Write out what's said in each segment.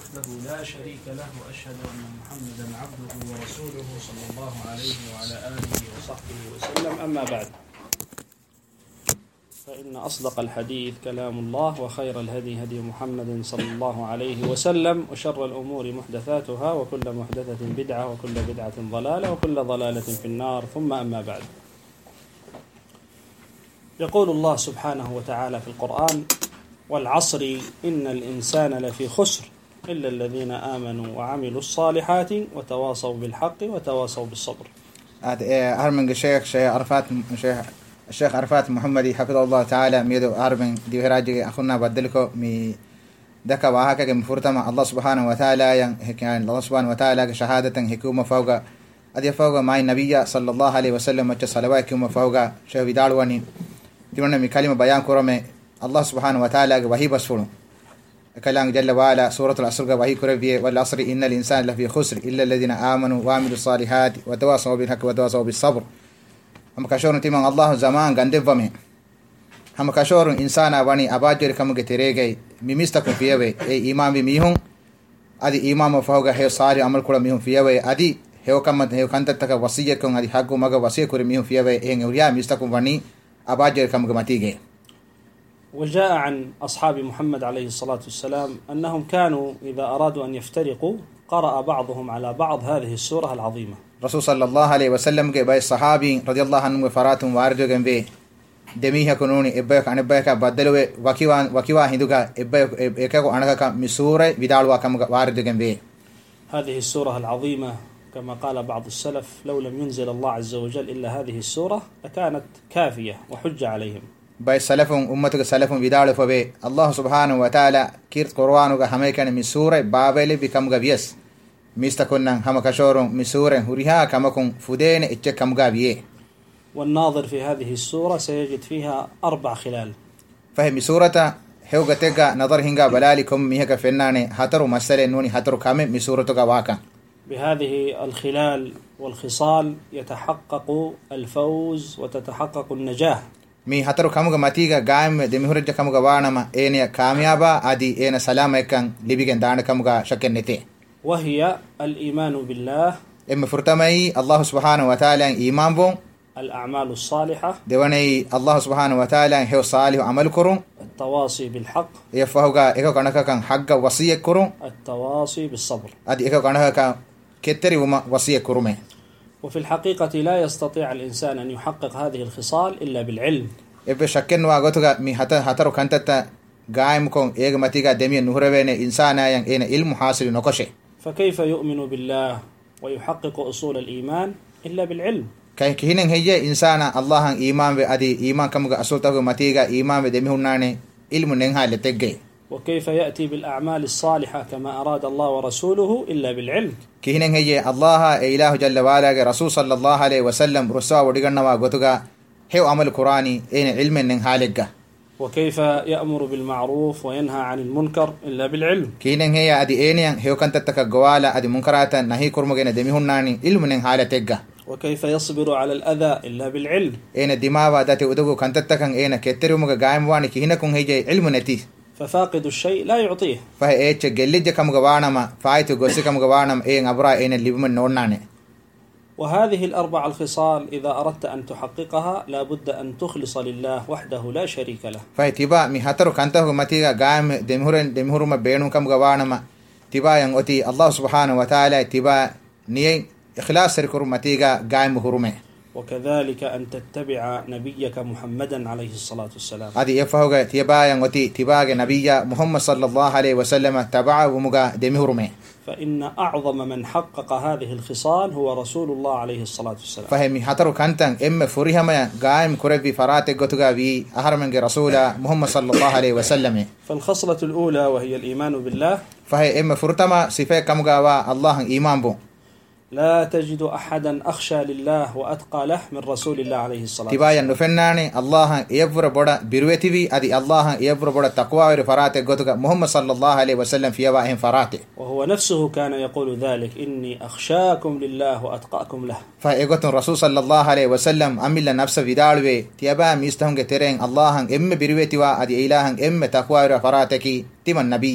وحده لا شريك له، وأشهد أن محمدا عبده ورسوله صلى الله عليه وعلى آله وصحبه وسلم. أما بعد، فإن أصدق الحديث كلام الله، وخير الهدي هدي محمد صلى الله عليه وسلم، وشر الأمور محدثاتها، وكل محدثة بدعة، وكل بدعة ضلالة، وكل ضلالة في النار. ثم أما بعد، يقول الله سبحانه وتعالى في القرآن: والعصر إن الإنسان لفي خسر إلا الذين آمنوا وعملوا الصالحات وتواصوا بالحق وتواصوا بالصبر. أرمن الشيخ عرفات محمدي حفظه الله تعالى ميدو أرمن دي هراجي أخونا بدلكو مي دكا وهكا مفرتما الله سبحانه وتعالى يعني الله سبحانه وتعالى شهادة حكومة فوق أدي فوق مع النبي صلى الله عليه وسلم وجه صلوات حكومة فوق شيخ بدالواني تمنى من كلمة بيان كرمه الله سبحانه وتعالى وهي بسفلو كلام جل وعلا سورة العصر وهي كربية: والعصر إن الإنسان لفي خسر إلا الذين آمنوا وعملوا الصالحات وتواصوا بالحق وتواصوا بالصبر. هم كشورن تيمان الله زمان غندفمه هم كشورن إنسان بني أباجر كم كتيرجي ميمستكم فيها إمام بميهم أدي إمام فوق هي صالح عمل كل ميهم فيها أدي هو كم هو كنت تك وصية كم أدي حقه مجا وصية كل ميهم فيها إن يوريا ميستكم بني أباجر كم كماتيجي. وجاء عن أصحاب محمد عليه الصلاة والسلام أنهم كانوا إذا أرادوا أن يفترقوا قرأ بعضهم على بعض هذه السورة العظيمة. رسول صلى الله عليه وسلم के बाय सहाबी रज़ी अल्लाह अन्हु फरातुम वारजो गंबे देमीहा कुनूनी इब्बे काने इब्बे का बदलवे वकीवा हिंदुका इब्बे एका को अणका मिसूरे विदालवा कम वारजो गंबे. هذه السورة العظيمة كما قال بعض السلف: لو لم ينزل الله عز وجل إلا هذه السورة لكانت كافية وحجة عليهم. باي سلفهم أمتك سلفهم विदाल फबे अल्लाह सुब्हानहु व तआला कीर्त कुरान का हमें कने मिसूरे बाबेले बिकम गवियस ميستكونن هم كشورن مسورن هريها كمكن فدين اتكم غابيه. والناظر في هذه السورة سيجد فيها 4 خلال. فهم سورة هوغتك نظر هنگا بلالكم ميهك فنانه هترو مسألة نوني هترو كامل مسورتك واكا. بهذه الخلال والخصال يتحقق الفوز وتتحقق النجاح. مي هترو كامغا ماتيغا غايم دمهورج كامغا وانما اينيا كاميابا ادي اين سلامكن ليبيگن دان كامغا شكنتي. وهي الإيمان بالله، إما فرتمي الله سبحانه وتعالى إيمان بون، الأعمال الصالحة دواني الله سبحانه وتعالى هو صالح عمل كرون، التواصي بالحق يفهوغا إيكو كانكا كان حق وصية كرون، التواصي بالصبر أدي إيكو كانكا كان كتري وما وصية كرومه. وفي الحقيقة لا يستطيع الإنسان أن يحقق هذه الخصال إلا بالعلم. إبه شكن واغوتوغا مي هترو كانتتا غايمكم إيغ ماتيغا دمي نهربين إنسانا ين إين علم حاصل نقشه. فكيف يؤمن بالله ويحقق أصول الإيمان إلا بالعلم؟ كهين هي إنسان الله إيمان بأدي إيمان كمغا أصولته ماتيغا إيمان بدمهنانه علم ننها لتجي. وكيف يأتي بالأعمال الصالحة كما أراد الله ورسوله إلا بالعلم؟ كهين هي الله إله جل وعلا رسول صلى الله عليه وسلم رسوا ودغنوا غوتغا هو عمل قراني إن علم ننها لجا. وكيف يأمر بالمعروف وينهى عن المنكر إلا بالعلم؟ كينن هي أدي إنيان هيو كانت تكجوالا أدي منكرات نهي كرمجنا دميهناني علم نن حالة تجا. وكيف يصبر على الأذى إلا بالعلم؟ إن الدماء ذات أدوغو كانت تكن إن كتير مجا جايم واني كهينكم هي علم نتي. ففاقد الشيء لا يعطيه. فهي إيش جلّيج كم جوانا ما فايت وجوسي كم جوانا إيه عبرة إن اللي بمن نورنانه. وهذه ال4 الخصال إذا أردت أن تحققها لابد أن تخلص لله وحده لا شريك له. فايتبا مهاترو كانته ماتيغا غام دمهورما بينو كم غوانما تبا ينغتي الله سبحانه وتعالى تبا ني إخلاص سركر ماتيغا غام هرمه. وكذلك أن تتبع نبيك محمدا عليه الصلاة والسلام. هذه يفهوغا تبا ينغتي تبا نبي محمد صلى الله عليه وسلم تبعه ومغا دمهرمه. فإن أعظم من حقق هذه الخصال هو رسول الله عليه الصلاة والسلام. فهمي هترو كانتن إما فريهما قائم كربي فراتك غتغا بي أهرمن رسول محمد صلى الله عليه وسلم. فالخصلة الأولى وهي الإيمان بالله، فهي إما فرتما صفة كمغا الله إيمان بو. لا تجد أحدا أخشى لله وأتقى له من رسول الله عليه الصلاة والسلام. تبايا نفناني الله يبر بودا بيروتي أدي الله يبر بودا تقوى ورفراته غتغا محمد صلى الله عليه وسلم في واهم فراته. وهو نفسه كان يقول ذلك: إني أخشاكم لله وأتقاكم له. فإيغوت الرسول صلى الله عليه وسلم أميل نفس فيدالوي تيابا ميستهم ترين الله إم بيروتي وأدي إله إم تقوى ورفراتك تمن نبياي.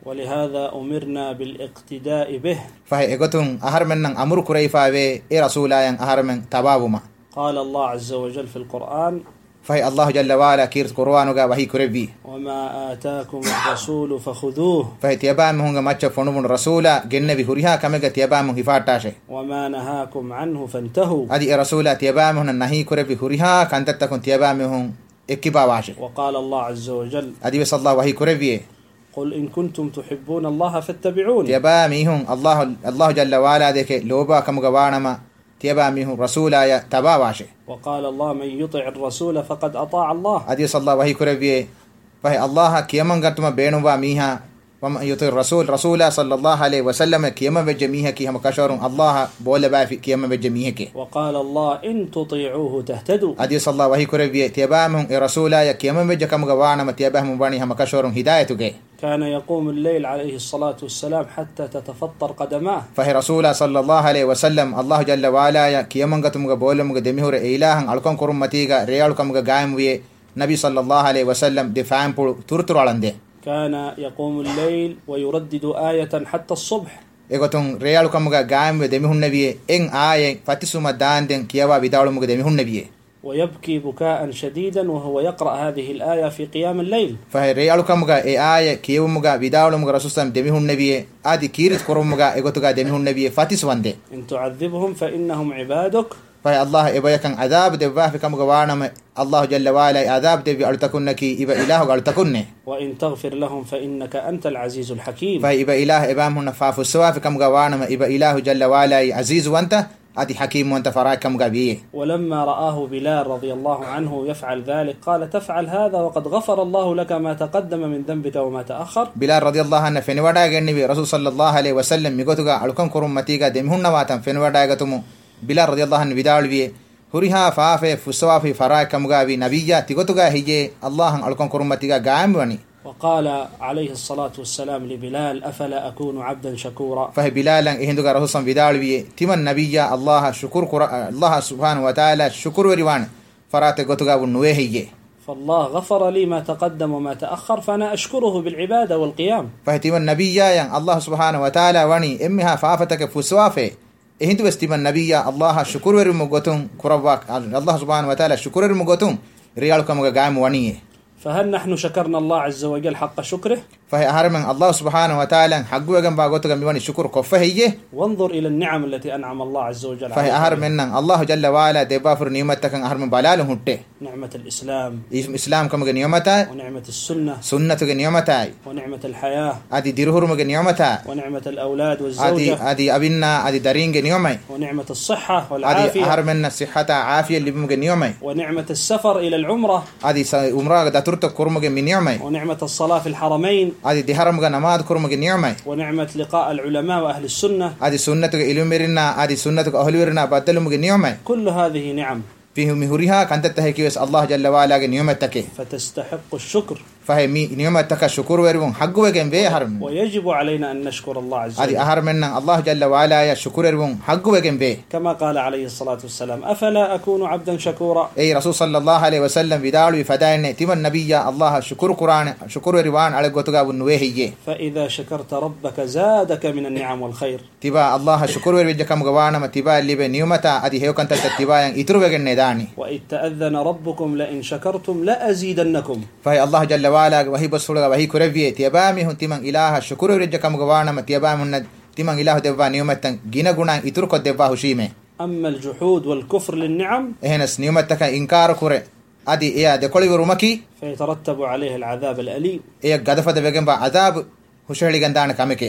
ولهذا أمرنا بالاقتداء به. فهي إغتون أهر من أمر كريفا بي رسولا ين أهر من تبابما. قال الله عز وجل في القرآن فهي الله جل وعلا كيرت قرآنك وهي كربي وما آتاكم الرسول فخذوه. فهي تيبام هونغ ماتش فنومن رسولا جنبي هريها كمغ تيبام هفاتاشي. وما نهاكم عنه فانتهوا. ادي رسولا تيبام هون نهي كربي هريها كانت تكون تيبام هون اكبا واشي. وقال الله عز وجل ادي صلى الله وهي كربي قل إن كنتم تحبون الله فاتبعوني. تيبام هون الله جل وعلا ديك لوبا كمغ وانما تيبام هون رسولا يا تبا واشي. وقال الله من يطع الرسول فقد أطاع الله. ادي صلى الله وهي كربي فهي الله كيمن غتما بينوا ميها وما يطيع الرسول رسول صلى الله عليه وسلم كيما بجميعه كي هم كشورون الله بولا بافي كيما بجميعه. وقال الله إن تطيعوه تهتدوا. ادي صلى الله وهي كربي تيبامهم رسول يا كيما بجكم غوانا متيبهم باني هم كشورون هدايته. كان يقوم الليل عليه الصلاة والسلام حتى تتفطر قدماه. فهي رسول صلى الله عليه وسلم الله جل وعلا يا كيما غتم بولم دميهور إلهن الكون كرمتيغا ريالكم غايم وي نبي صلى الله عليه وسلم دفاعن بول تورتر علنده. كان يقوم الليل ويردد آية حتى الصبح. إغتون ريالكم غايم دميهون نبي إن آية فتسوما داندن كيوا بداولم دميهون نبي. ويبكي بكاء شديدا وهو يقرأ هذه الآية في قيام الليل. فهي ريالكم آية كيوم بداولم رسول الله دميهون نبي آدي كيرت كرم إغتوغا دميهون نبي فتسوانده. إن تعذبهم فإنهم عبادك. فهي الله إبا يكن عذاب دباه في كم غوانم الله جل وعلا عذاب دبي ألتكنك إبا إله ألتكنه. وإن تغفر لهم فإنك أنت العزيز الحكيم. فهي إبا إله إبام هنا فافسوا في كم غوانم إبا إله جل وعلا عزيز وأنت أدي حكيم وأنت فراك كم غبيه. ولما رآه بلال رضي الله عنه يفعل ذلك قال تفعل هذا وقد غفر الله لك ما تقدم من ذنبك وما تأخر. بلال رضي الله عنه فنودا النبي رسول صلى الله عليه وسلم ميغوتغا ألكم كرمتيغا دمهن واتم فنودا غتمو بلال رضي الله عنه بدالوي هريها فافه فسوافي فراك كم غبي نبيا تيغوتغا هيجي الله ألكم كرمتيغا غامبني. وقال عليه الصلاة والسلام لبلال أفلا أكون عبدا شكورا. فهي بلال إهندوغا رسول بدالوي تمن نبيا الله شكر الله سبحانه وتعالى شكر وريوان فرات غوتغا ونوهيجي. فالله غفر لي ما تقدم وما تأخر فأنا أشكره بالعبادة والقيام. فهي تمن نبيا الله سبحانه وتعالى وني إمها فافتك فسوافه إهندو استمن نبيا الله شكر ورمغوتون كرواك الله سبحانه وتعالى شكر ورمغوتون ريالكم غام ونيه. فهل نحن شكرنا الله عز وجل حق شكره؟ فهي أهرم الله سبحانه وتعالى حق وجن باغوتغا ميواني شكر كفهيه. وانظر إلى النعم التي أنعم الله عز وجل عليها. فهي أهرم الله جل وعلا دبافر نعمتك أهرم بالالهم هته. نعمة الإسلام. إسلام كم نعمتها. ونعمة السنة. سنة نعمتها. ونعمة الحياة. أدي درهور مج نعمتها. ونعمة الأولاد والزوجة. أدي أبينا أدي دارينج نعمة. ونعمة الصحة والعافية. أدي أهرم الصحة عافية اللي بمج نعمة. ونعمة السفر إلى العمرة. أدي عمرة دتورت كرمج من نعمة. ونعمة الصلاة في الحرمين. أدي دهرمج نماذج كرمج نعمة. ونعمة لقاء العلماء وأهل السنة. أدي سنة إلوميرنا أدي سنة أهل ورنا بدلهم نعمة. كل هذه نعم. فيه مهورها كانت تهكيس الله جل وعلا نعمتك. فتستحق الشكر. فهي نعمتك الشكر وربون حق وجن به هرم. ويجب علينا أن نشكر الله عز وجل. هذه أهرم منا الله جل وعلا يا شكر وربون حق وجن به. كما قال عليه الصلاة والسلام أفلا أكون عبدا شكورا. أي رسول صلى الله عليه وسلم بدال فداين تم النبي الله شكر قرآن شكر وربان على قطعة ونوهيه. فإذا شكرت ربك زادك من النعم والخير. تبا الله شكر وربك كم جوانا ما تبا اللي بنيومتا أدي هيو كنت تتبا ين يترو بجن نداني. وإذ تأذن ربكم لئن شكرتم لأزيدنكم. فهي الله جل وعلا وهي بسولة وهي كربية تيابامي هن تيمان إله الشكر ورجكم غوانا ما تيابامي تيمان إله دبا نيومتن جينا غنا يتركوا دبا هشيمه. أما الجحود والكفر للنعم هناس نيومتك إنكار كره أدي إياه دكولي ورمكي فيترتب عليه العذاب الأليم. إياه قدفة دبجنب عذاب هشهلي جندان كامكه.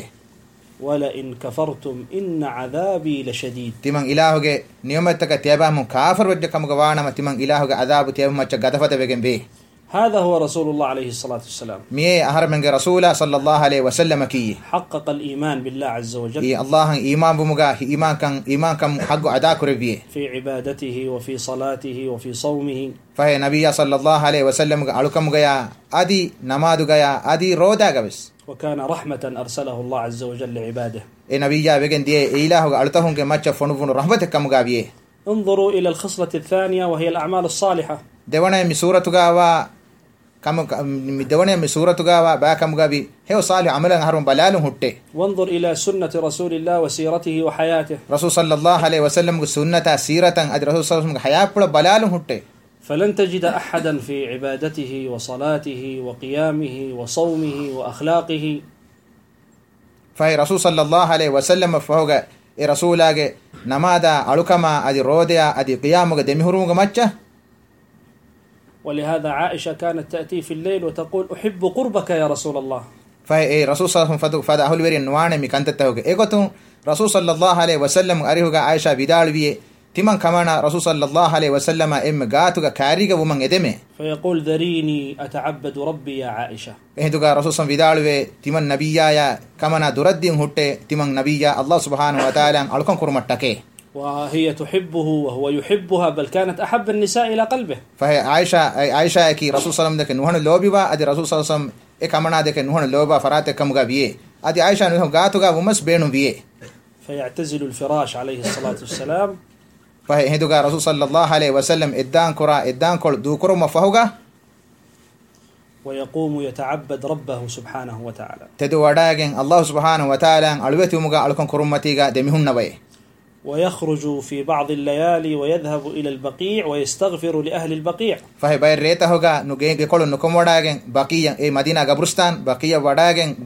ولئن كفرتم إن عذابي لشديد. تيمان إلهه نيومتك تيابامي كافر وجكم غوانا ما تيمان إلهه عذاب تيابامي قدفة دبجنبه. هذا هو رسول الله عليه الصلاة والسلام. مية أهر من رسول صلى الله عليه وسلم كي حقق الإيمان بالله عز وجل. الله إيمان بمجاه إيمان كم حق أداء كربيه في عبادته وفي صلاته وفي صومه. فهي نبي صلى الله عليه وسلم علوكم جيا أدي نماذج جيا أدي رودا جبس. وكان رحمة أرسله الله عز وجل لعباده. النبي جاء بجن دي إله علتهم كماتش فنون رحمتك كم جابيه. انظروا إلى الخصلة الثانية وهي الأعمال الصالحة. دوانا مسورة جاوا كم مدونة من سورة جوا باكم جابي هو صالح عملا هرم بلال هوتة. وانظر إلى سنة رسول الله وسيرته وحياته. رسول صلى الله عليه وسلم سنة سيرة أد رسول صلى الله عليه وسلم حياة بلا بلال هوتة. فلن تجد أحدا في عبادته وصلاته وقيامه وصومه وأخلاقه. فهي رسول صلى الله عليه وسلم فهو رسولاك نماذا ألوكما أدي روديا أدي قيامك دمهرمك ماتشة. ولهذا عائشة كانت تأتي في الليل وتقول أحب قربك يا رسول الله. فهي رسول صلى الله عليه وسلم فدا أهل وري نوانه مكانته إيقتون رسول صلى الله عليه وسلم أريه عائشة بدال بيه تمن كمان رسول صلى الله عليه وسلم قاتوك كاريغا ومن إدمه. فيقول ذريني أتعبد ربي يا عائشة. إهدوغا رسول صلى الله عليه وسلم تمن نبيا يا كمان دردين هوتة تمن نبيا الله سبحانه وتعالى ألقن كرمتكه. وهي تحبه وهو يحبها بل كانت أحب النساء إلى قلبه. فهي عائشة كي رسول صلى الله عليه وسلم نوهن اللوبيبا أدي رسول صلى الله عليه وسلم كمانا دك نوهن اللوبا فرات كمغا بيه أدي عائشة نوهن قاتوغا ومس بينو بيه. فيعتزل الفراش عليه الصلاة والسلام. فهي هدوغا رسول صلى الله عليه وسلم إدان كل دوكرو مفهوغا ويقوم يتعبد ربه سبحانه وتعالى. تدو وداغن الله سبحانه وتعالى ألوتي مغا ألكن كرمتيغا دميهن نبي. ويخرج في بعض الليالي ويذهب إلى البقيع ويستغفر لأهل البقيع. فهي باير ريتا هوغا نوغين كولو نكم وداغن بقيع مدينة غبرستان بقيع وداغن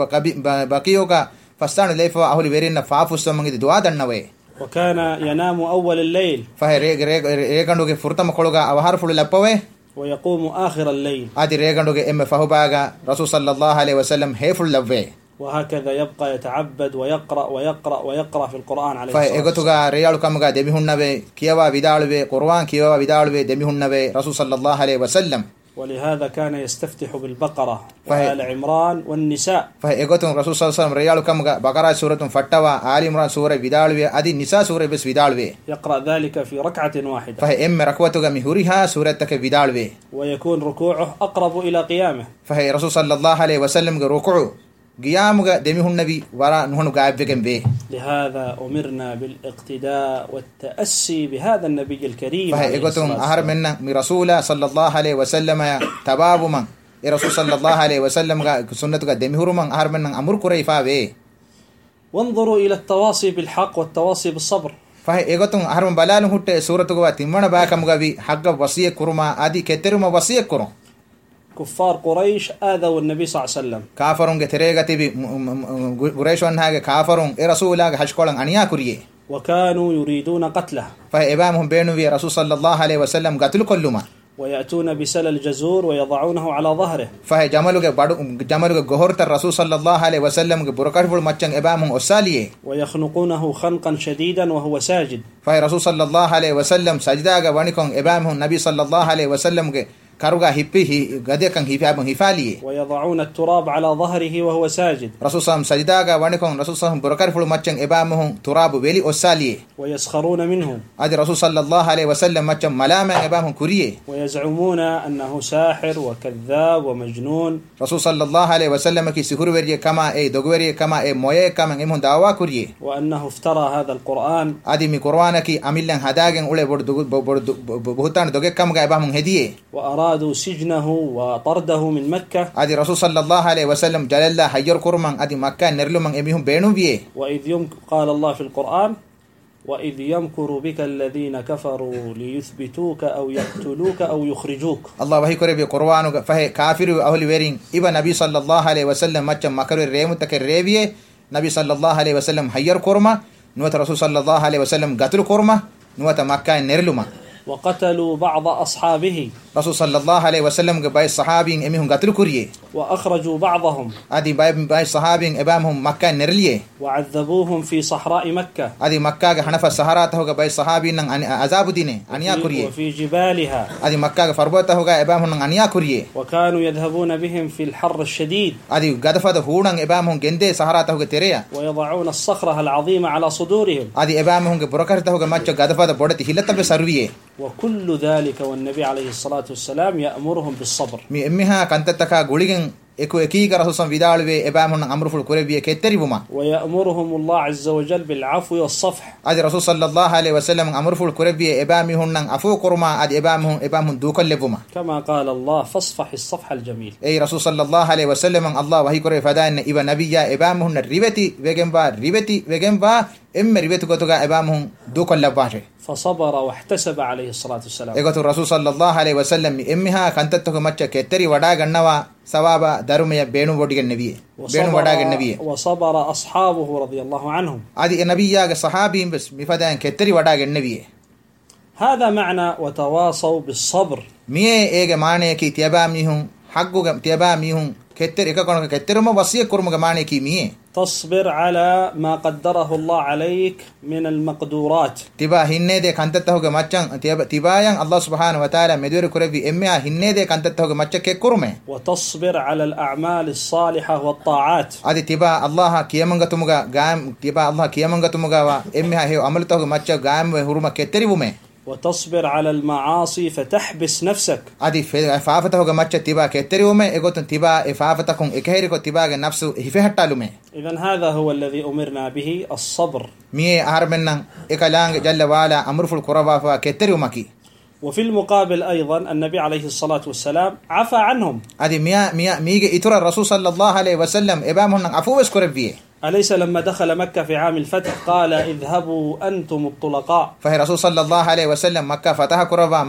بقيوغا فستان ليفا أهل ويرين فافوس منغي دعاء دنوي. وكان ينام أول الليل. فهي ريغندوغي فرتم كولوغا أوهار فلو لبوي. ويقوم آخر الليل. آدي ريغندوغي فهوباغا رسول صلى الله عليه وسلم هيفل لبوي. وهكذا يبقى يتعبد ويقرأ في القرآن عليه الصلاة والسلام. فإيغتوغا ريالو كمغا دميهن نبي كيوا بدالوي قرآن كيوا بدالوي دميهن نبي رسول صلى الله عليه وسلم. ولهذا كان يستفتح بالبقرة وآل عمران والنساء. فإيغتون رسول صلى الله عليه وسلم ريالو كمغا بقرة سورة فتوا آل عمران سورة بدالوي أدي النساء سورة بس بدالوي. يقرأ ذلك في ركعة واحدة. فإم ركوتوغا مهوريها سورة تك بدالوي. ويكون ركوعه أقرب إلى قيامه. فهي رسول صلى الله عليه وسلم ركوعه قيامك دميه النبي ورا نحن قاعدين به. لهذا أمرنا بالاقتداء والتأسي بهذا النبي الكريم. فهي إقتهم أهر منا من رسول صلى الله عليه وسلم تباب من رسول صلى الله عليه وسلم سنة دميه رمان أهر منا أمر كريفا به. وانظروا إلى التواصي بالحق والتواصي بالصبر. فهي إقتهم أهر من بلال هوت سورة قوات من باكم قبي حق وصية كرما أدي كتر ما وصية كرم. كفار قريش آذوا النبي صلى الله عليه وسلم. كافرون كتريغتي بي قريش وانها كافرون رسولا حشكولن أنيا كريه. وكانوا يريدون قتله. فإبامهم بينو في رسول صلى الله عليه وسلم قتل كلما. ويأتون بسل الجزور ويضعونه على ظهره. فهي جمالك جهورت الرسول صلى الله عليه وسلم بركات فول ماتشن إبامهم أساليه. ويخنقونه خنقا شديدا وهو ساجد. فهي رسول صلى الله عليه وسلم سجداga وانكم إبامهم النبي صلى الله عليه وسلم كاروغا هيبي غدي كان هيفالي. ويضعون التراب على ظهره وهو ساجد. رسول صلى الله عليه وسلم سجداga وانكم رسول صلى الله عليه وسلم بركات فول ماتشن إبامهم تراب ويلي أساليه. ويسخرون منه. أدي رسول صلى الله عليه وسلم ماتشن ملامة إبامهم كوريه. ويزعمون أنه ساحر وكذاب ومجنون. رسول صلى الله عليه وسلم كي سحور وريه كما دوغوريه كما مويه كما إمهم دعوة كوريه. وأنه افترى هذا القرآن. أدي مي قرآن كي أميلن هداعن أولي بهتان دوغي كم إبامهم هديه. وأرادوا سجنه وطرده من مكة. أدي رسول صلى الله عليه وسلم جل الله حجر كرمان أدي مكة نرلو من إمهم بينو بيه. قال الله في القرآن وإذ يمكر بك الذين كفروا ليثبتوك أو يقتلوك أو يخرجوك. الله وحي كره بقرآن فهي كافر أهل ويرين إبا نبي صلى الله عليه وسلم مچم مكر الريم تكرريبيه نبي صلى الله عليه وسلم حجر كرما نوت رسول صلى الله عليه وسلم قتل كرما نوت مكة نرلو. وقتلوا بعض أصحابه. رسول صلى الله عليه وسلم باي الصحابين إمهم قتلوا كوريه. وأخرجوا بعضهم. أدي باي الصحابين إبامهم مكة نرليه. وعذبوهم في صحراء مكة. أدي مكة حنف الصحراء تهوغا باي الصحابين عذاب دينه أنيا كوريه. وفي جبالها. أدي مكة فربوت تهوغا إبامهم أنيا كوريه. وكانوا يذهبون بهم في الحر الشديد. أدي قدفة هونن إبامهم جندي صحراء تهوغا تريا. ويضعون الصخرة العظيمة على صدورهم. أدي إبامهم بركة تهوغا ماتشو قدفة بودتي هلتا بسرويه. وكل ذلك والنبي عليه الصلاة والسلام يأمرهم بالصبر. مي إمها كانت تكا غوليغن eku ekiga rasul vidalwe ebam hun amru ful kurebiye ketteri buma ويأمرهم الله عز وجل بالعفو والصفح adi rasul sallallahu alaihi wasallam amru ful kurebiye ebami hun nan afu kurma adi ebam hun dukalle buma كما قال الله فاصفح الصفح الجميل ey rasul sallallahu alaihi wasallam Allah wahi kore fadan iba nabiyya ebam hun ribeti wegemba emme ribetu gotuga ebam hun dukalle bahe فصبر واحتسب عليه الصلاة والسلام egotu rasul sallallahu alaihi wasallam emmiha kantatto macca ketteri wada gannawa sawaba darumeya beenu bodigen nabiye beenu wada gen nabiye وصبر أصحابه رضي الله عنهم adi nabiyya ga sahabin bes mifadan ketteri wada gen nabiye هذا معنى وتواصوا بالصبر miye ege maane ki tiyaba mihun hagguga tiyaba mihun ketteri ekakono ketteruma wasiye kurmuga maane ki miye تصبر على ما قدره الله عليك من المقدورات tiba hinnede kantattahuge maccan tibayan Allah subhanahu wa ta'ala medure kurebi emmea hinnede kantattahuge macca ke kurume وتصبر على الأعمال الصالحة والطاعات adi tiba Allah kiyamangatuga gam tiba Allah kiyamangatuga wa emmea he amaltahuge macca gam we huruma ketteri bume وتصبر على المعاصي فتحبس نفسك adi faafatahuge macca tiba ketteri bume egotun tiba e faafatakun ekaheri ko tiba ge nafsu hife hattalume إذن هذا هو الذي أمرنا به الصبر miye armennan ekalang jalla wala amruful quraba fa ketteri umaki وفي المقابل أيضا النبي عليه الصلاة والسلام عفى عنهم adi mige itura rasul sallallahu alaihi wasallam ebam hun afu bes kurebiye أليس لما دخل مكة في عام الفتح قال اذهبوا أنتم الطلقاء فهي رسول صلى الله عليه وسلم مكة فتح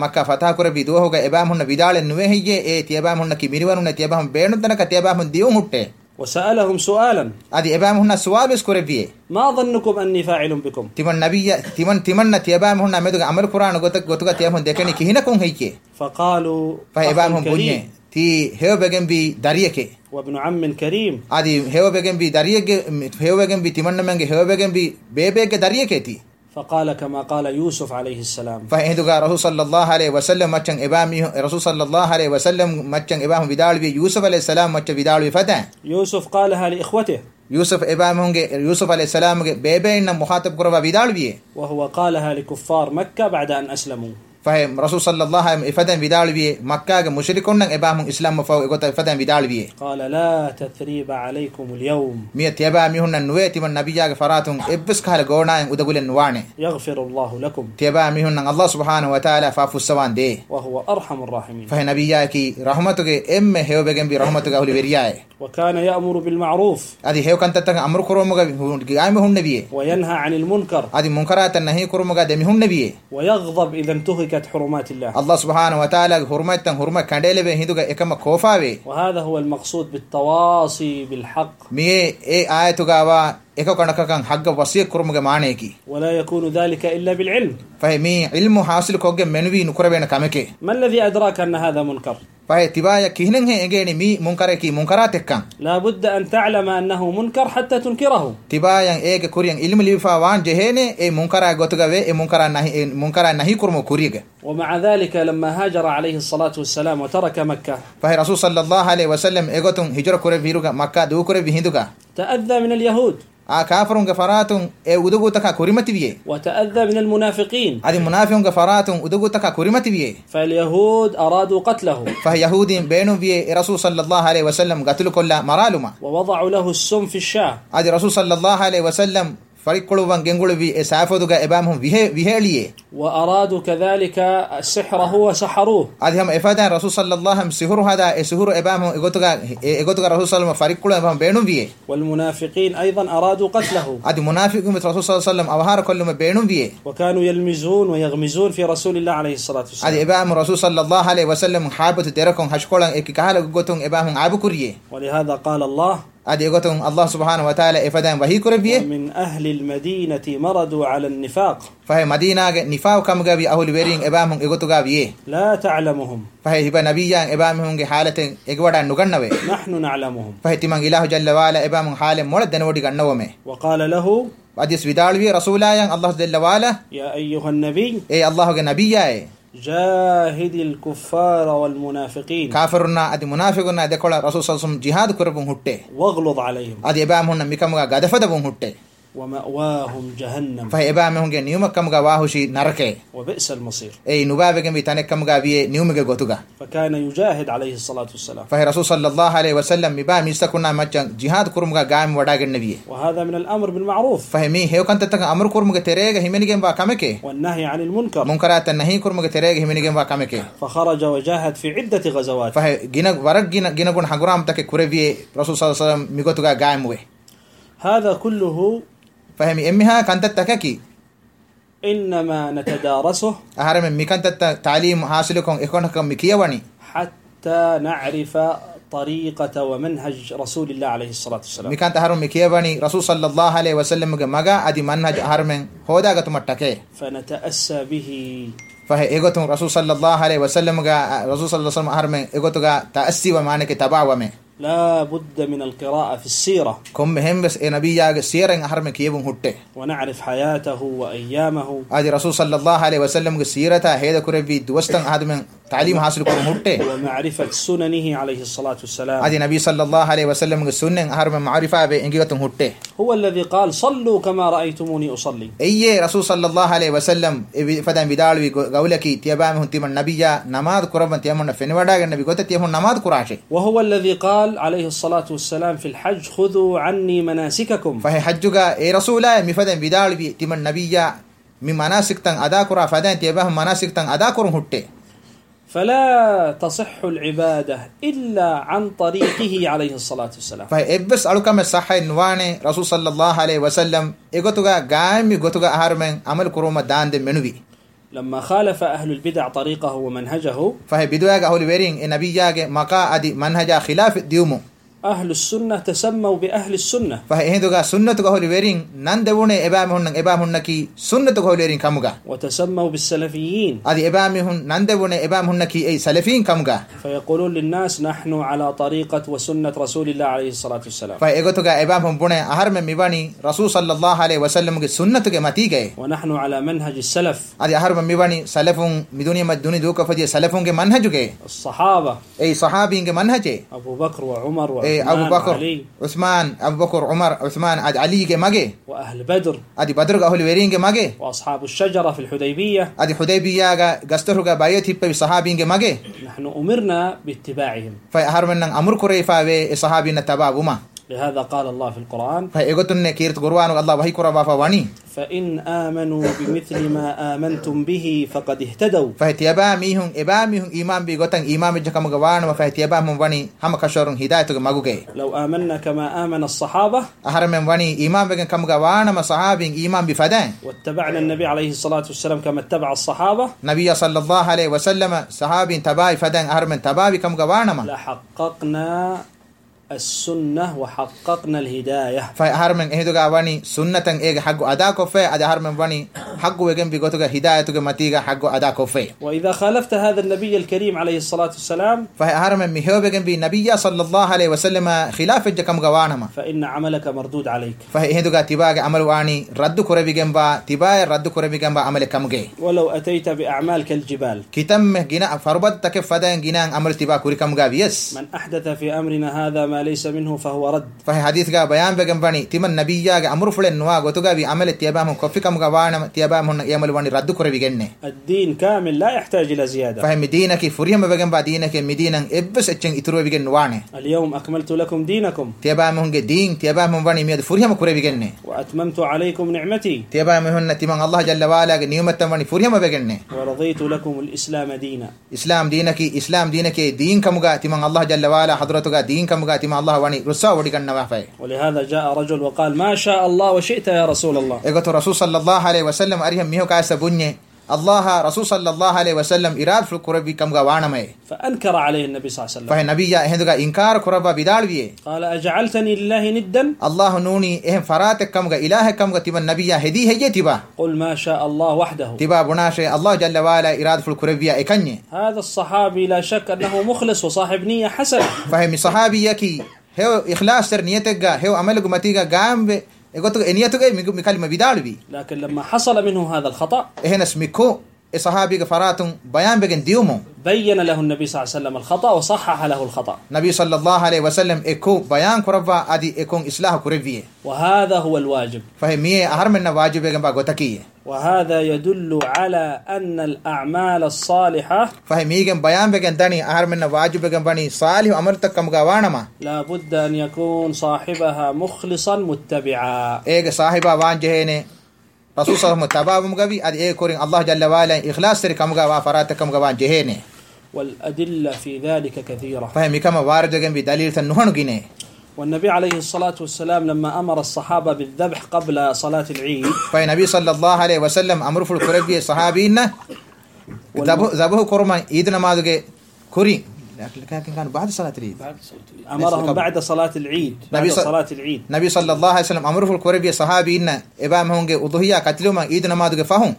كربي دوهوغا إبام هن بدال نوهيه إيه تيبام هن كميرون هن تيبام بينو تنك تيبام هن ديوم هٹه وسألهم سؤالا أدي إبام هن سوال بس كربيه ما ظنكم أني فاعل بكم تمن نبي تمن تيبام هن مدوغا عمل قرآن غوتك تيبام هن دكني كهنكم هيكي فقالوا فهي إبام هن بنيه تي هيو بگن بي داريكي وابن عم كريم أدي هيو بگن بي داريكي هيو بگن بي تمن منگه هيو بگن بي بيبه داريكي تي فقال كما قال يوسف عليه السلام فهندوغا رسول صلى الله عليه وسلم مچن ابامي رسول صلى الله عليه وسلم مچن ابام بدال بي يوسف عليه السلام مچ بدال بي فدا يوسف قالها لإخوته يوسف ابام هونگه يوسف عليه السلام بيبه ان مخاطب قربا بدال بي وهو قالها لكفار مكة بعد أن أسلموا فهم رسول صلى الله عليه وسلم فدان بدال بي مكة مشركون ابام اسلام فو اگوت فدان بدال بي قال لا تثريب عليكم اليوم مي تيبا مي هن نويتي من نبي جاگ فراتون ابس كال غونا ودغولن وانه يغفر الله لكم تيبا مي هن الله سبحانه وتعالى فافو سوان دي وهو أرحم الراحمين فه نبي جاكي رحمتك ام هيو بگن بي رحمتك اولي برياي وكان يأمر بالمعروف ادي هيو كانت تك امر كرومغا غايم هن نبي وينهى عن المنكر ادي منكرات النهي كرومغا دمي هن نبي ويغضب إذا انتهكت حرمات الله الله سبحانه وتعالى حرمه كندله به هندوغا اكما كوفاوي وهذا هو المقصود بالتواصي بالحق مي اي ايتوغا eko kanakakan hagga wasiya kurumuge maaneki ولا يكون ذلك إلا بالعلم فهمي علم حاصل كوجه منوي نكربين كامكه ما الذي أدراك أن هذا منكر فهي تبايا كهنن هي اجيني مي منكركي منكراتك لا بد أن تعلم أنه منكر حتى تنكره تبايا ايج كوريان علم ليفا وان جهنه اي منكرا غوتغاوي اي منكرا نهي كرمو كوريغا ومع ذلك لما هاجر عليه الصلاة والسلام وترك مكة فهي رسول صلى الله عليه وسلم ايغوتون هجره كوري فيروغا مكة دو كوري بهندوغا تأذى من اليهود كافرون غفراتون اي ودغو تكا كوريمتي بيه وتأذى من المنافقين ادي منافقون غفراتون ودغو تكا كوريمتي بيه فاليهود أرادوا قتله فهي يهودين بينو بيه رسول صلى الله عليه وسلم قتلوا كل مرالما ووضعوا له السم في الشاه ادي رسول صلى الله عليه وسلم فريقلوان جنگولو بي اسافودغا ابامهم ويهليه وأرادوا كذلك سحره وسحروه ادهم افادان رسول صلى الله عليه وسلم سحر هذا سحر ابامهم اغوتغا رسول صلى الله عليه وسلم فريقلو ابام بينو بيه والمنافقين أيضا أرادوا قتله ادي منافقون رسول صلى الله عليه وسلم اوهار كلهم بينو بيه وكانوا يلمزون ويغمزون في رسول الله عليه الصلاة والسلام ادي ابام رسول صلى الله عليه وسلم حابت دركم هشكولان اكيكالا غوتون ابامهم ابكوريه ولهذا قال الله ادي غوتون الله سبحانه وتعالى افادان وهي كربيه من أهل المدينة مردوا على النفاق فهي مدينة نفاق كم غبي اهل بيرين ابامهم اغوتغا بيه لا تعلمهم فهي هبا نبيان ابامهم حالته اغودا نغنوي نحن نعلمهم فهي تمن الله جل وعلا ابامهم حال مولد نودي غنومه وقال له اديس بدالوي رسولايان الله جل وعلا يا أيها النبي اي الله نبياي جاهد الكفار والمنافقين كافرنا ادي منافقنا دكولا رسول صلى الله عليه وسلم جهاد كربون هټه واغلظ عليهم ادي ابامهم ميكمغا غدفدبون هټه ومأواهم جهنم فهي إبامهم جن نيوم كم جواهوشي نركه وبئس المصير. أي نبابهم بيتانك كم جابيه نيوم جوتوجا. فكان يجاهد عليه الصلاة والسلام. فهي رسول صلى الله عليه وسلم مبام يستكونا مچن جهاد كرمجا جام وداع النبي. وهذا من الأمر بالمعروف. فهمي هيو كنت تك أمر كرمجا تريجا همني جنب كمكه. والنهي عن المنكر. منكرات النهي كرمجا تريجا همني جنب كمكه. فخرج وجاهد في عدة غزوات. فهي جينا كون حجرام تك كوربيه رسول صلى الله عليه وسلم ميجوتوجا جام ويه. هذا كله فهمي أمها كانت تككي. إنما نتدارسه. أهرم ميكانت تعليم حاصلكم إخوانكم مكيواني. حتى نعرف طريقة ومنهج رسول الله عليه الصلاة والسلام. ميكانت أهرم مكيواني رسول صلى الله عليه وسلم مجا أدي منهج أهرم هودا قتم التكه. فنتأسى به. فهي إيغوتم رسول صلى الله عليه وسلم رسول صلى الله عليه وسلم أهرم إيغوتوغا تأسي ومعنى كتابع ومه. لا بد من القراءة في السيرة. كم مهم بس النبي يا سيرن أهرم كيبون هوته. ونعرف حياته وأيامه. أدي رسول صلى الله عليه وسلم سيرته هيدا كوربي دوستن هذا من تعليم حاصل كرم هوته. ومعرفة سننه عليه الصلاة والسلام. أدي النبي صلى الله عليه وسلم سنن أهرم معرفة بإنجيلتهم هوته. هو الذي قال صلوا كما رأيتموني أصلي. أيه رسول صلى الله عليه وسلم فدان بدال قولكي تيابام هنتي من النبي نماذ قربان تيامون فنودا النبي قلت تيامون نماذ قراشة. وهو الذي قال عليه الصلاة والسلام في الحج خذوا عني مناسككم. فهي حجوغا اي رسولا مفدان بدال بي تيمن النبي من مناسك تن أدا قرا فدان تيابام مناسك تن أدا قرن هوته. فلا تصح العبادة إلا عن طريقه عليه الصلاة والسلام. فإبس ألوكم الصحة نواني رسول صلى الله عليه وسلم إغتوغا غامي غتوغا أهرمن عمل كروما دان دي منوي. لما خالف أهل البدع طريقه ومنهجه. فهي بدوغا أهل بيرين النبي ياغي مقا أدي منهجا خلاف ديومو. أهل السنة تسموا بأهل السنة. فهي هندوغا سنة تقول بيرين نندبوني إبامهن كي سنة تقول بيرين كموغا. وتسموا بالسلفيين. أدي إبامهن نندبوني إبامهن كي أي سلفين كموغا. فيقولون للناس نحن على طريقة وسنة رسول الله عليه الصلاة والسلام. فإغتوغا إبامهن بوني أهرم ميباني رسول صلى الله عليه وسلم كي سنة كي ماتيغي. ونحن على منهج السلف. أدي أهرم ميباني سلفون مدوني مدوني دوكا فدي سلفون كي منهجوكي. الصحابة. أي صحابين كي منهجي. أبو بكر وعمر أبو بكر عثمان أبو بكر عمر عثمان علي کے مگے وأهل بدر أدي بدر أهل ويرين کے مگے وأصحاب الشجرة في الحديبية أدي حديبية غسترغا بايت هيب صحابين کے مگے. نحن أمرنا باتباعهم. فهر من أمر كريفا و صحابين تبعهما. لهذا قال الله في القرآن. فإغتن كيرت قرآن الله وحي قربا فواني. فإن آمنوا بمثل ما آمنتم به فقد اهتدوا. فهتيابا ميهم إبا ميهم إيمان بيغتن إيمان بجكم غوان وفهتيابا من واني هم كشورن هداية مغوغي. لو آمنا كما آمن الصحابة. أهر من واني إيمان بجن كم غوان ما صحابين إيمان بفدان. واتبعنا النبي عليه الصلاة والسلام كما اتبع الصحابة. نبي صلى الله عليه وسلم صحابين تباي فدان أهر من تباي كم غوان ما. لحققنا السنة وحققنا الهداية. فهر من إهدوغا واني سنة إيغ حق أدا كوفي أدا هر من واني حق ويغن بيغوتوغا هدايتوغا متيغا حق أدا كوفي. وإذا خالفت هذا النبي الكريم عليه الصلاة والسلام. فهر من ميهو بيغن بي نبي صلى الله عليه وسلم خلاف جكم غوانما. فإن عملك مردود عليك. فهدوغا تباغ عمل واني رد كوربيغن با تباي رد كوربيغن با عمل كمغي. ولو أتيت بأعمال كالجبال. كتم جنا فربت تكف فدان جنا عمل تبا كوري كمغا بيس. من أحدث في أمرنا هذا ما ليس منه فهو رد. فهي حديث کا بیان بگم بنی تیمن نبی یا امر فلن نوا گوتوگا بی عمل تیابام کفی کم گوان تیابام ہن یعمل وانی رد کر بگنے. الدين كامل لا يحتاج الى زياده. فهم دينك فريم بگم با دينك مدينن ابس اچن اترو بگن وانه. اليوم اكملت لكم دينكم. تیابام ہن دین تیابام وانی مید فريم کر بگنے. واتممت عليكم نعمتي. تیابام ہن تیمن الله جل وعلا نعمت وانی فريم بگنے. ورضيت لكم الاسلام دينا. اسلام دينك دين کمگا تیمن الله جل وعلا حضرتگا دين کمگا تیمن الله وانی رسا وڈی کنا وافے. ولهذا جاء رجل وقال ما شاء الله وشئت يا رسول الله. اگتو رسول صلى الله عليه وسلم اريهم ميو كاس بنيه الله رسول صلى الله عليه وسلم اراد في القرب كم غوانمه. فانكر عليه النبي صلى الله عليه وسلم. فالنبي هندغا انكار قربا بدالويه. قال اجعلتني لله ندا. الله نوني اهم فراتك كم اله كم تبا النبي هدي هي تبا. قل ما شاء الله وحده. تبا بناشه الله جل وعلا اراد في القرب اكني. هذا الصحابي لا شك انه مخلص وصاحب نيه حسنه. فهم صحابي يكي هو اخلاص تر نيتك هو عملك متيغا غامب اغتو انيتك ميكلمه بدالبي. لكن لما حصل منه هذا الخطا هنا اسمكو صحابي فراتون بيان بجن ديومو بين له النبي صلى الله عليه وسلم الخطأ وصحح له الخطأ. نبي صلى الله عليه وسلم إكو بيان كربا أدي إكون إصلاح كربيه، وهذا هو الواجب. فهميه أهر من واجب بجن باغوتكيه. وهذا يدل على أن الأعمال الصالحة فهميه بيان بجن داني أهر من واجب بجن بني صالح أمرتك كم غوانما لا بد أن يكون صاحبها مخلصا متبعا. إيه صاحبها وان جهنه رسول صلى الله عليه وسلم تباب مغبي ادي اي كورين الله جل وعلا اخلاص سر كم غوا فرات كم غوا جهنه. والأدلة في ذلك كثيرة. فهمي كما وارد جن بدليل تنهن غني. والنبي عليه الصلاة والسلام لما أمر الصحابة بالذبح قبل صلاة العيد، فالنبي صلى الله عليه وسلم أمر في الكربي صحابينا ذبحوا كرما إيدنا ما دغ كوري، لكن كان بعد صلاة العيد. أمرهم بعد صلاة العيد. بعد صلاة العيد نبي صلى الله عليه وسلم أمر في الكربي صحابينا إبام هونج أضحية قتلوا إيدنا ما دغ فهم.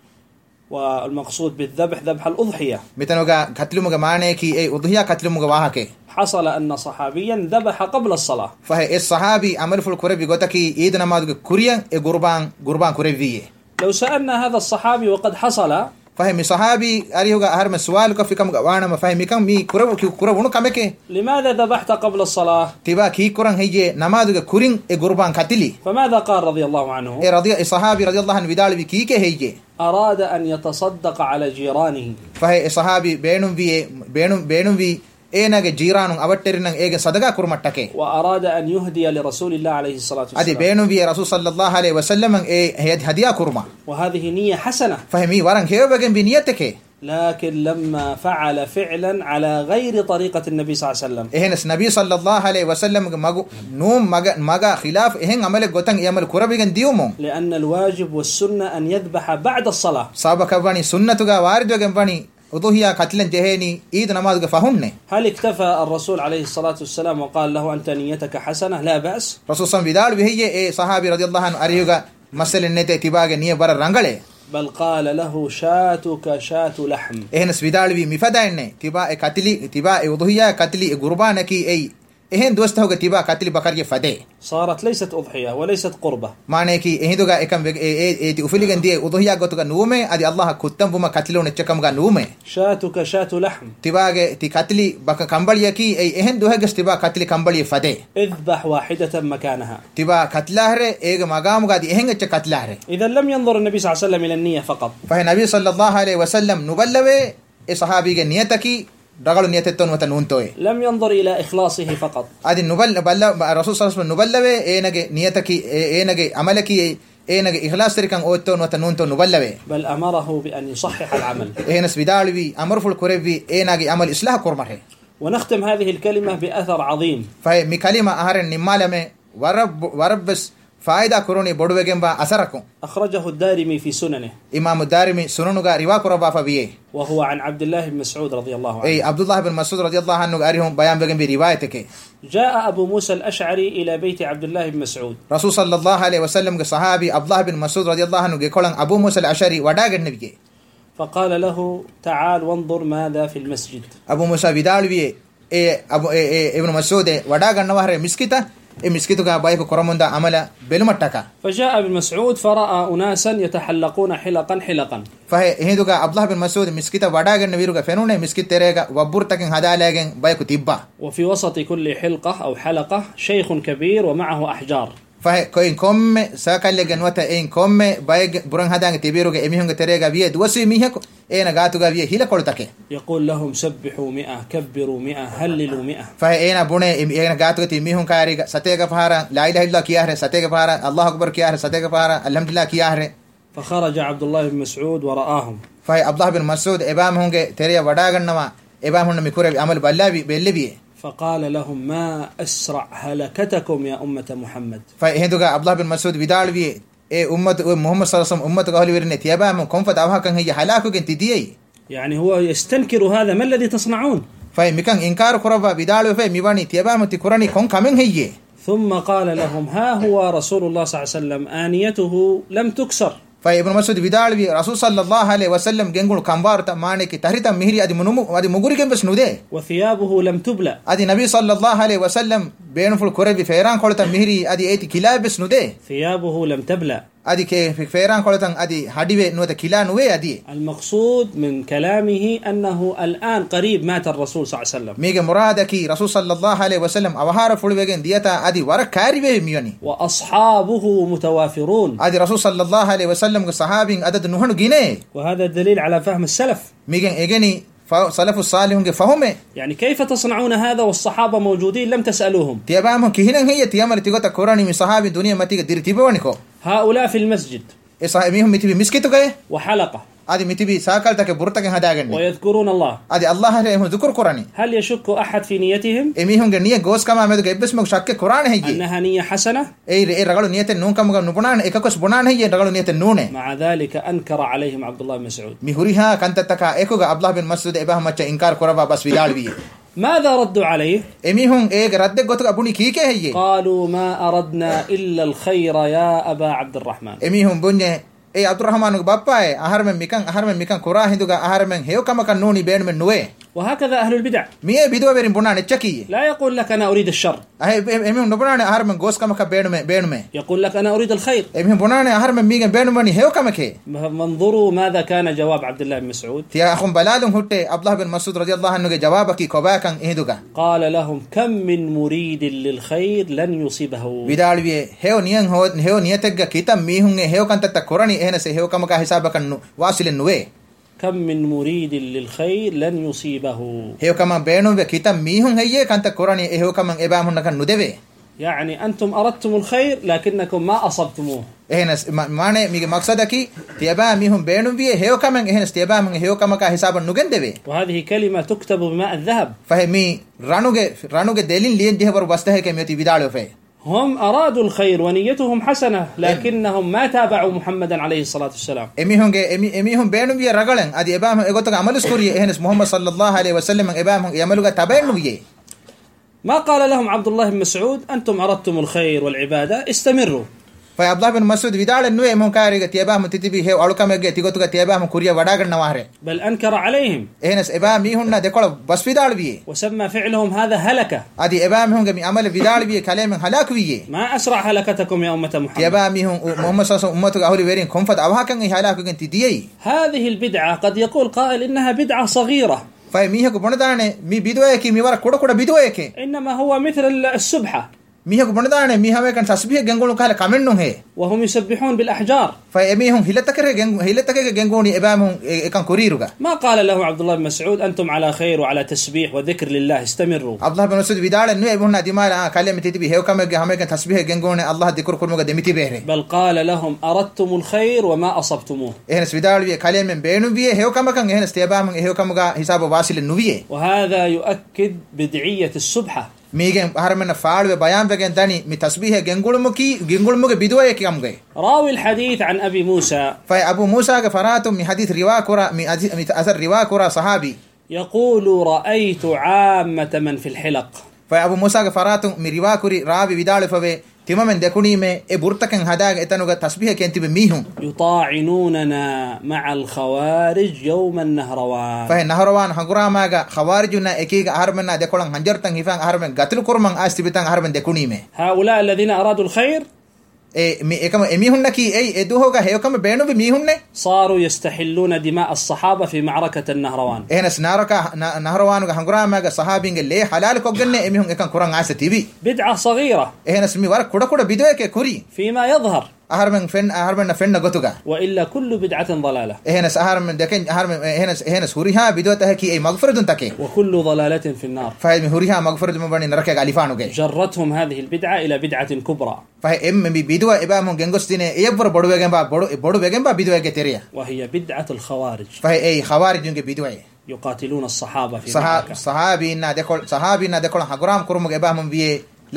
والمقصود بالذبح ذبح الأضحية. متنوغا قتلوا معناه كي أي أضحية قتلوا واهك. حصل أن صحابيا ذبح قبل الصلاة. فهي الصحابي أمر في الكربي قتكي إيدنا ما دغ كوريا قربان كربيه. لو سألنا هذا الصحابي وقد حصل، فهم صحابي أريهوغا أهر من سؤال كفي كم وانا ما فهم كم مي كورو كمك لماذا ذبحت قبل الصلاة؟ تبا كي كورن هيجي نماذج كورين قربان قتلي. فماذا قال رضي الله عنه؟ الصحابي رضي الله عنه بدال بكي كي هيجي أراد أن يتصدق على جيرانه. فهي الصحابي بينهم بي إنك جيرانهم أبترنا إيجا صدقة كرمتك، وأراد أن يهدي لرسول الله عليه الصلاة والسلام. أدي بينهم بي رسول صلى الله عليه وسلم هدية كرمة، وهذه نية حسنة. فهمي ورن كيف بجن بنيتك. لكن لما فعل فعلا على غير طريقة النبي صلى الله عليه وسلم، إهن النبي صلى الله عليه وسلم ماغا خلاف إهن عمل غوتن يعمل كربيجن ديومو، لأن الواجب والسنة أن يذبح بعد الصلاة. سابقا بني سنة وارد بني أضحية قتلن جهني إيد نماذج فهمنه. هل اكتفى الرسول عليه الصلاة والسلام وقال له أنت نيتك حسنة؟ لا بأس. رسول صلى الله عليه وسلم بهي صحابي رضي الله عنه أريهوغا مسألة نتي تباغ نية بر رنگله، بل قال له شاتك شات لحم. إهن سبيدال بي مفداينه تبا قتلي تبا أضحية قتلي قربانكي أي إهن دوسته هو تبا قتلي بكر فدي. صارت ليست أضحية وليست قربة. معنى كي إهن دوغا إكم تأفليغن دي أضحية قطوغا نومه أدي الله كتم بما قتلون اتشكمغا نومه. شاتك شات لحم. تبا قتلي بك كمبليا كي أي إهن دوهجس تبا قتلي كمبليا فدي. اذبح واحدة مكانها. تبا قتلهر إيغ مقامغا دي إهن اتش قتلهر. إذا لم ينظر النبي صلى الله عليه وسلم إلى النية فقط. فالنبي صلى الله عليه وسلم نبلوه صحابي نيتكي رغلوا نيتتون وتنونتوه، لم ينظر إلى إخلاصه فقط. أدي الرسول صلى الله عليه وسلم نبلوه إنك نيتكي إنك عملكي إنك إخلاص تركان أوتون وتنونتون نبلوه، بل أمره بأن يصحح العمل. إنس بدالبي أمر في الكربي إنك عمل إصلاح كرمه. ونختم هذه الكلمة بأثر عظيم. فهي مكلمة أهرن نمالمه وربس فائدة كروني بدوغنبا أثركم. أخرجه الدارمي في سننه. إمام الدارمي سننغا روا كربا فبيه، وهو عن عبد الله بن مسعود رضي الله عنه. أي عبد الله بن مسعود رضي الله عنه أريهم بيان بغن بروايتك. جاء أبو موسى الأشعري إلى بيت عبد الله بن مسعود. رسول صلى الله عليه وسلم صحابي عبد الله بن مسعود رضي الله عنه يقول أبو موسى الأشعري وداغ النبي، فقال له تعال وانظر ماذا في المسجد. أبو موسى بدالبي ابن مسعود وداغ النوار مسكته مسكتك بايك كرموندا عمل بلمتك. فجاء ابن مسعود فرأى أناسا يتحلقون حلقا. فهندوك عبد الله بن مسعود مسكته وداغ النبيروك فنون مسكت تريغا وبرتكن هدالغن بايك تيبا. وفي وسط كل حلقة أو حلقة شيخ كبير ومعه أحجار. فكوين كوم ساكالغن وتا إن كوم بايك برن هدان تيبيروك إميهون تريغا بيه دوسي ميهكو إينا غاتوغا بيه هيلا كولتك. يقول لهم سبحوا 100 كبروا 100 هللوا 100. فإينا بني إينا غاتوغا تيميهون كاريغا ستيغا فهارا لا إله إلا الله كياهر ستيغا فهارا الله أكبر كياهر ستيغا فهارا الحمد لله كياهر. فخرج عبد الله بن مسعود ورآهم. فهي عبد الله بن مسعود إبام هونغ تريا وداغنما إبام هون ميكوري عمل بالله. فقال لهم ما أسرع هلكتكم يا أمة محمد. فهندوغا عبد الله بن مسعود بدالبي أمة محمد صلى الله عليه وسلم أمة قال ورني تيابا من كونفت أوها كان هي هلاكو كنت ديي، يعني هو يستنكر هذا ما الذي تصنعون. فمكان إنكار كربا بدالو في ميباني تيابا من تكراني كون كمن هي. ثم قال لهم ها هو رسول الله صلى الله عليه وسلم آنيته لم تكسر. فابن مسعود بدالبي رسول صلى الله عليه وسلم جنگول كامبارتا ماني كي تحريتا مهري ادي منو ادي مغوري كم بس نودي، وثيابه لم تبلى. ادي نبي صلى الله عليه وسلم بين فل كوربي فيران كولتا مهري ادي ايتي كلاب بس نودي، ثيابه لم تبلى. ادي كيف فيران كولتن ادي هديوي نوت كيلا نوي ادي. المقصود من كلامه انه الان قريب مات الرسول صلى الله عليه وسلم. ميغ مرادكي رسول صلى الله عليه وسلم اوهار فولويغن ديتا ادي ور كاريبي ميوني. واصحابه متوافرون. ادي رسول صلى الله عليه وسلم صحابين عدد نوحن جيني. وهذا دليل على فهم السلف. ميغن ايغني سلف الصالحون فهمه. يعني كيف تصنعون هذا والصحابه موجودين لم تسالوهم؟ تيابام كهنن هي تيامر تيغوتا قراني من صحابي الدنيا ما تيغ ديرتيبونيكو. هؤلاء في المسجد. اساميهم متبي مسكيتو جاي وحلقه. ادي متبي ساكل تك برتك هداغن. ويذكرون الله. ادي الله عليهم ذكر قراني. هل يشك احد في نيتهم؟ اميهم نيه غوس كما مدو جيبس مو شك قران هي. انها نيه حسنه؟ اي رغلو نيه نون كم نبنان اككس بنان هي رغلو نيه نونه. مع ذلك انكر عليهم عبد الله بن مسعود. ميهوريها كانت تكا اكو عبد الله بن مسعود اباهم مچ انكار كربا بس بيدالوي. ماذا ردوا عليه؟ اميهم ايك رد غوت ابوني كيكه هي. قالوا ما اردنا الا الخير يا ابا عبد الرحمن. اميهم بنيه اي عبد الرحمن بابا اهرم ميكان كورا هندوغا اهرم هيو كما كان نوني بين من نوي. وهكذا اهل البدع. ميه بدو بيرن بنان تشكي. لا يقول لك انا اريد الشر. اميهم بنان اهرم غوس كما بين يقول لك انا اريد الخير. اميهم بنان اهرم ميغن بين من هيو كما كي. انظروا ماذا كان جواب عبد الله بن مسعود. يا اخم بلالهم هوتي عبد الله بن مسعود رضي الله عنه جوابك كوبا كان هندوغا. قال لهم كم من مريد للخير لن يصيبه. بدالوي هيو نيتك كيتا ميهم هيو كانت تكوراني هنا سي هيو كما كا حسابك واصل النوي. كم من مريد للخير لن يصيبه. هيو كما بينو بكيتا ميهم هي كانت كوراني هيو كما ابام نكن ندوي. يعني انتم اردتم الخير لكنكم ما اصبتموه. هنس معنى ميغ مقصدك تيابا ميهم بينو بي هيو كما هنس تيابا من هيو كما كا حساب نغن دوي. وهذه كلمه تكتب بماء الذهب. فهمي رانوغه دليل لين دي بر بسته كميتي بدالو في. هم أرادوا الخير ونيتهم حسنة لكنهم ما تابعوا محمدا عليه الصلاة والسلام. اميهم بينهم بي رغلن ادي ابام اغوتو عمل سكوري هنس محمد صلى الله عليه وسلم ابام يعملوا تابعوا بي. ما قال لهم عبد الله بن مسعود أنتم أردتم الخير والعبادة استمروا. فعبد الله بن مسعود vidal انه مون كاري تيابام تتبي هي اولكمगे تيغوتو تيابام كوريا وඩාගන්න واره. بل أنكر عليهم. هنس ابام ميهن دكول بس vidal بي. وسمى فعلهم هذا هلكة. ادي ابام ميهن مي عمل vidal بي كلام هلاك بي. ما أسرع هلكتكم يا أمة محمد. تيابام ميهن محمد صلى الله عليه وسلم امته اهل ويرين كونفت اوهاكن هلاكن تديي. هذه البدعة قد يقول قائل إنها بدعة صغيرة. فميهكو بندانه مي بيدويكي مي ور كودا بيدويكي. إنما هو مثل السبحة. ميهكو بندانه ميهاوي كان تسبيح گنگولو كاله كامنو هي. وهم يسبحون بالأحجار. فميهم هيلتكره گنگوني ابامهم كان كوريروغا. ما قال له عبد الله بن مسعود أنتم على خير وعلى تسبيح وذكر لله استمروا. عبد الله بن مسعود vidal انه ابن ديمال كلمه تتبي هيو كامge همه كان تسبيح گنگوني الله ذكر كرمغا دميتي بهره. بل قال لهم أردتم الخير وما أصبتموه. هنس vidal بي كلمه بينو بي هيو كما كان هنس تيابام هيو كامغا حساب واصل نويه. وهذا يؤكد بدعية السبحة. ميگن هرمن فاړو بیان وگن دني مي تسبيح گنگولمو بيدوي كامگه. راوي الحديث عن أبي موسى. فأبو موسى فرات من حديث روا كرا من أثر روا كرا صحابي. يقول رأيت عامة من في الحلق. فأبو موسى فرات من روا كري راوي vidal فوي تمامن دكوني مي برتكن هداغ اتنوغا تسبيح كنتي بميهم يطاعنوننا مع الخوارج يوم النهروان. فهي نهروان هغراماغا خوارجنا اكيغا هرمنا دكولن هنجرتن هيفان هرمن غاتل كورمن استبتن هرمن دكوني مي. هؤلاء الذين أرادوا الخير صاروا يستحلون دماء الصحابة في معركة النهروان. بدعة صغيرة فيما يظهر وإلا كل بدعة ضلالة وكل ضلالة في النار. جرتهم هذه البدعة إلى بدعة كبرى وهي بدعة الخوارج. يقاتلون الصحابة في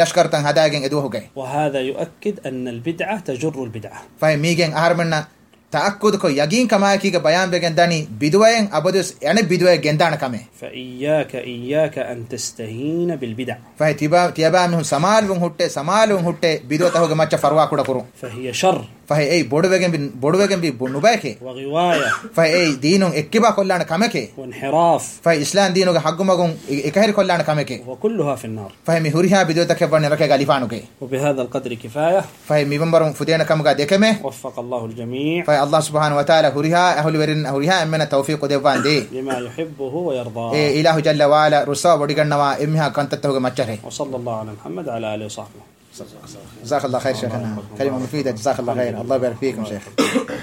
معركة. وهذا يؤكد أن البدعة تجر البدعة. تأكد كو يقين كما كي بيان بجنداني بدوين أبدوس يعني بدوين جندان كمه. فإياك أن تستهين بالبدع. فهي تيابا منهم سمال ونهوتة بدو تهوج ما تفروا كودا كرو. فهي شر. فهي أي بودوين بنوباكي. وغواية. فهي أي دينهم إكبا كلنا كمكه. وانحراف. فهي إسلام دينه حقهم أقوم إكهر كلنا كمكه. وكلها في النار. فهي مهوريها بدو تكبرني ركع غاليفانوكي. وبهذا القدر كفاية. فهي مبمبرون فدينا كم قاعد يكمه. وفق الله الجميع. فهي الله سبحانه وتعالى هوريها أهل ورين هوريها من التوفيق وديفان دي. لما يحبه ويرضاه. إله جل وعلا رسوا وديقنا إمها كانت تهوج متشره. وصلى الله على محمد على آله وصحبه. جزاك الله خير شيخنا، كلمة مفيدة، جزاك الله خير، الله يبارك فيكم شيخ.